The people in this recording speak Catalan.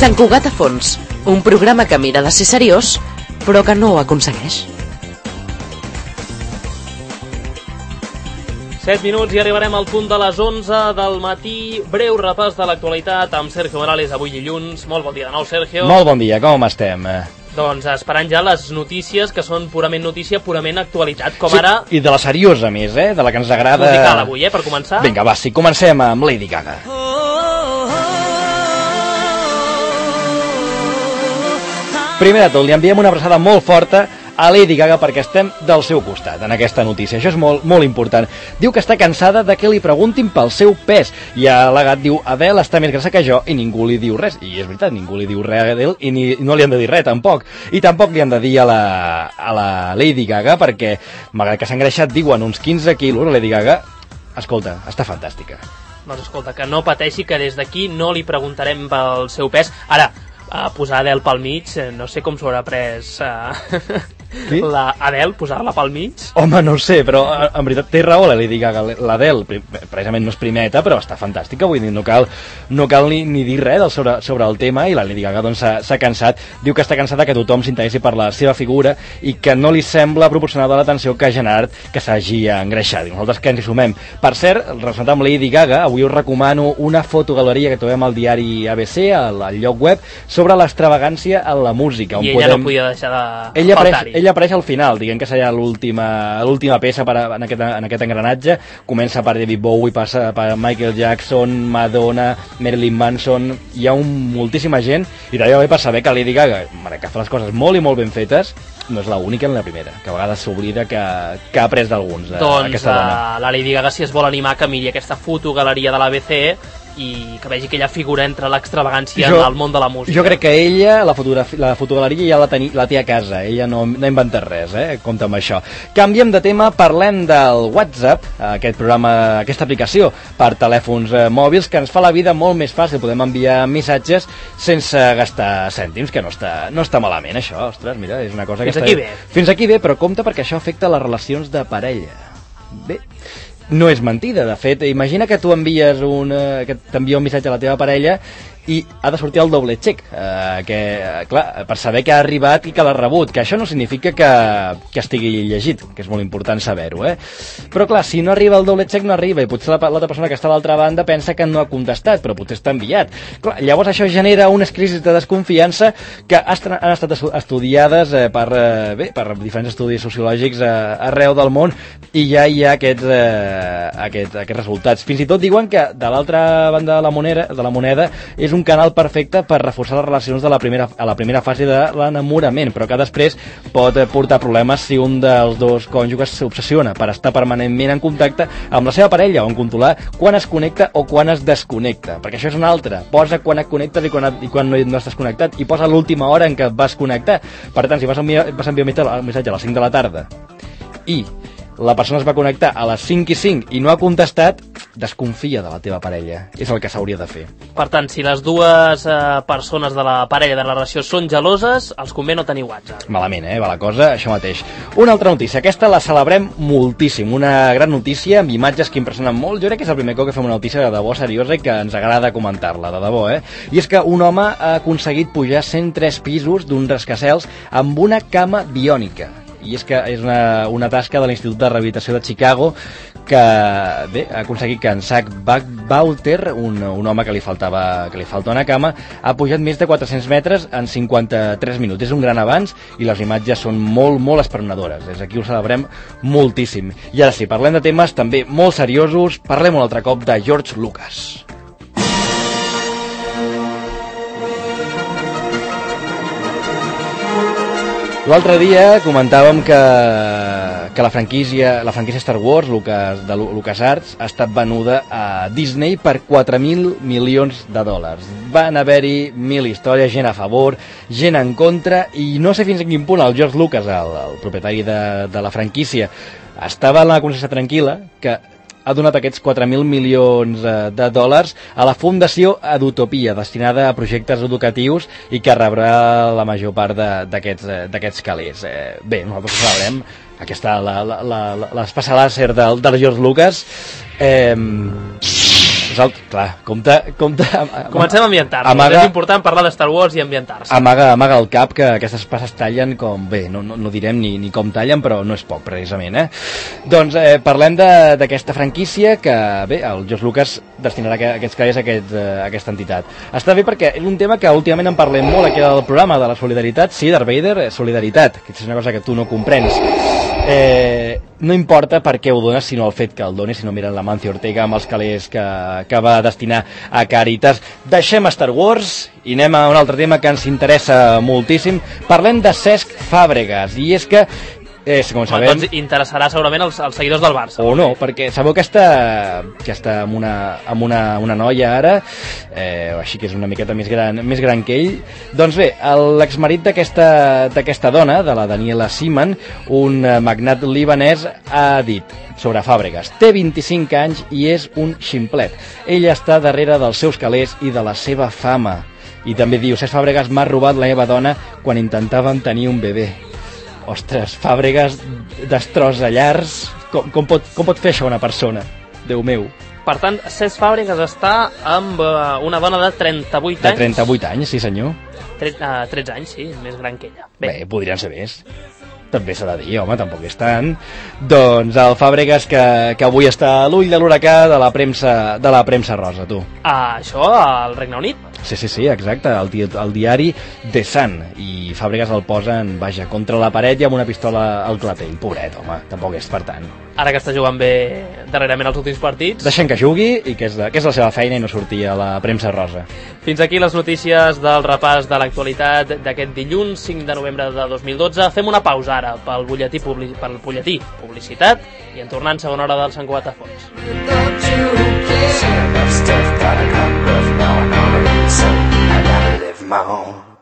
Sant Cugat a fons, un programa que mira de ser seriós, però que no ho aconsegueix. 7 minuts i arribarem al punt de les 11 del matí. Breu repàs de l'actualitat amb Sergio Morales avui dilluns. Molt bon dia de nou, Sergio. Molt bon dia, com estem? Doncs esperant ja les notícies, que són purament notícia, purament actualitat, com sí, ara... I de la seriosa, més, de la que ens agrada... Musical avui, per començar. Vinga, va, sí, comencem amb Lady Gaga. Primer de tot, li enviem una abraçada molt forta a Lady Gaga perquè estem del seu costat en aquesta notícia. Això és molt, molt important. Diu que està cansada de que li preguntin pel seu pes i a l'Agat diu Adele està més grassa que jo i ningú li diu res. I és veritat, ningú li diu res a Adele i no li han de dir res tampoc. I tampoc li han de dir a la Lady Gaga perquè, malgrat que s'ha engreixat, diuen uns 15 quilos, la Lady Gaga, escolta, està fantàstica. Doncs escolta, que no pateixi, que des d'aquí no li preguntarem pel seu pes. Ara, posar Adele pel mig, no sé com s'ho haurà pres la Adele, posar-la pel mig. Home, no ho sé, però en veritat té raó la Lady Gaga. L'Adele precisament no és primeta, però està fantàstica, vull dir, no cal ni dir res sobre el tema, i la Lady Gaga doncs s'ha cansat. Diu que està cansada que tothom s'interessi per la seva figura i que no li sembla proporcionada l'atenció que ha generat que s'hagi engreixat. I nosaltres que ens hi sumem. Per cert, relacionat amb Lady Gaga, avui us recomano una fotogaleria que trobem al diari ABC, al lloc web, sobre l'extravagància en la música. I ella no podia deixar de faltar-hi. Ella apareix al final, diguem que seria l'última peça en aquest engranatge. Comença per David Bowie, passa per Michael Jackson, Madonna, Marilyn Manson. Hi ha moltíssima gent, i també va bé per saber que Lady Gaga, que fa les coses molt i molt ben fetes, no és l'única en la primera, que a vegades s'oblida que ha après d'alguns. Doncs la Lady Gaga, si es vol animar, que miri aquesta fotogaleria de l'ABC i que vegi aquella figura entre l'extravagància en el món de la música. Jo crec que ella, la fotogaleria ja la té a casa, ella no inventa res, compta amb això. Canviem de tema, parlem del WhatsApp, aquest programa, aquesta aplicació per telèfons mòbils que ens fa la vida molt més fàcil, podem enviar missatges sense gastar cèntims, que no està malament això, ostres, mira, és una cosa que fins aquí bé, però compte perquè això afecta les relacions de parella. Bé, no és mentida, de fet, imagina que tu envies que t'envia un missatge a la teva parella i ha de sortir el doble check, clar, per saber que ha arribat i que l'ha rebut, que això no significa que estigui llegit, que és molt important saber-ho, però clar, si no arriba el doble check no arriba, i potser l'altra persona que està a l'altra banda pensa que no ha contestat, però potser està enviat. Clar, llavors això genera unes crisis de desconfiança que han estat estudiades per diferents estudis sociològics arreu del món, i ja hi ha aquests resultats. Fins i tot diuen que de l'altra banda de la moneda és un canal perfecte per reforçar les relacions a la primera fase de l'enamorament, però que després pot portar problemes si un dels dos cònjuges s'obsessiona per estar permanentment en contacte amb la seva parella o en controlar quan es connecta o quan es desconnecta, perquè això és una altra. Posa quan et connectes i quan no estàs connectat, i posa l'última hora en què et vas connectar. Per tant, si vas enviar un missatge a les 5 de la tarda i la persona es va connectar a les 5:05 i no ha contestat, desconfia de la teva parella. És el que s'hauria de fer. Per tant, si les dues persones de la parella de la relació són geloses, els convé no tenir WhatsApp. Malament, va la cosa, això mateix. Una altra notícia, aquesta la celebrem moltíssim, una gran notícia amb imatges que impressionen molt. Jo crec que és el primer cop que fem una notícia de debò seriosa i que ens agrada comentar-la, de debò, I és que un home ha aconseguit pujar 103 pisos d'un rascacels amb una cama biònica. I és que és una tasca de l'Institut de Rehabilitació de Chicago que, bé, ha aconseguit que en Zach Bauter, un home que li faltava una cama, ha pujat més de 400 metres en 53 minuts. És un gran avanç i les imatges són molt, molt esperonadores. Des d'aquí ho celebrem moltíssim. I ara sí, parlem de temes també molt seriosos. Parlem un altre cop de George Lucas. L'altre dia comentàvem que la franquícia Star Wars, de LucasArts, ha estat venuda a Disney per 4.000 milions de dòlars. Van haver-hi 1.000 històries, gent a favor, gent en contra, i no sé fins a quin punt el George Lucas, el propietari de la franquícia, estava en la consciència tranquil·la que ha donat aquests 4.000 milions de dòlars a la Fundació Edutopia, destinada a projectes educatius i que rebrà la major part d'aquests calés. Bé, nosaltres ho sabrem. Aquí està l'espasa làser del George Lucas. Nosaltres, clar, compte... Comencem a ambientar-nos. És important parlar de Star Wars i ambientar-se. Amaga el cap que aquestes passes tallen com... Bé, no direm ni com tallen, però no és poc, precisament, Doncs parlem d'aquesta franquícia que, bé, el George Lucas destinarà aquests calés a aquesta entitat. Està bé perquè és un tema que últimament en parlem molt aquí al programa de la solidaritat. Sí, Darth Vader, solidaritat, que és una cosa que tu no comprens. No importa per què ho dones, sinó el fet que el dones, si no miren la Mancio Ortega amb els calés que va destinar a Càritas. Deixem Star Wars i anem a un altre tema que ens interessa moltíssim. Parlem de Cesc Fàbregas, i és que com sabem... Doncs interessarà segurament als seguidors del Barça. O no, perquè sabeu que està amb una noia ara, així que és una miqueta més gran que ell. Doncs bé, l'exmarit d'aquesta dona, de la Daniela Seaman, un magnat libanès, ha dit sobre Fàbregas: té 25 anys i és un ximplet. Ella està darrere dels seus calés i de la seva fama. I també diu: Cesc Fàbregas m'ha robat la meva dona quan intentàvem tenir un bebè. Ostres, Fàbregas destrossa llars. Com pot fer això una persona? Déu meu. Per tant, Cesc Fàbregas està amb una dona de 38 anys. De 38 anys, sí senyor. 13 anys, sí, més gran que ella. Bé, podrien ser més. També s'ha de dir, home, tampoc és tant. Doncs el Fàbregas que avui està a l'ull de l'huracà de la premsa rosa, tu. Això al Regne Unit? Sí, exacte, el diari The Sun, i Fàbregas el posen, vaja, contra la paret i amb una pistola al clatell. Pobret, home, tampoc és per tant. Ara que està jugant bé darrerament els últims partits... Deixem que jugui, i que és la seva feina i no sortir a la premsa rosa. Fins aquí les notícies del repàs de l'actualitat d'aquest dilluns 5 de novembre de 2012. Fem una pausa ara pel butlletí publicitat i en tornant segona hora del Sant Cugat a Fons. I gotta live my own.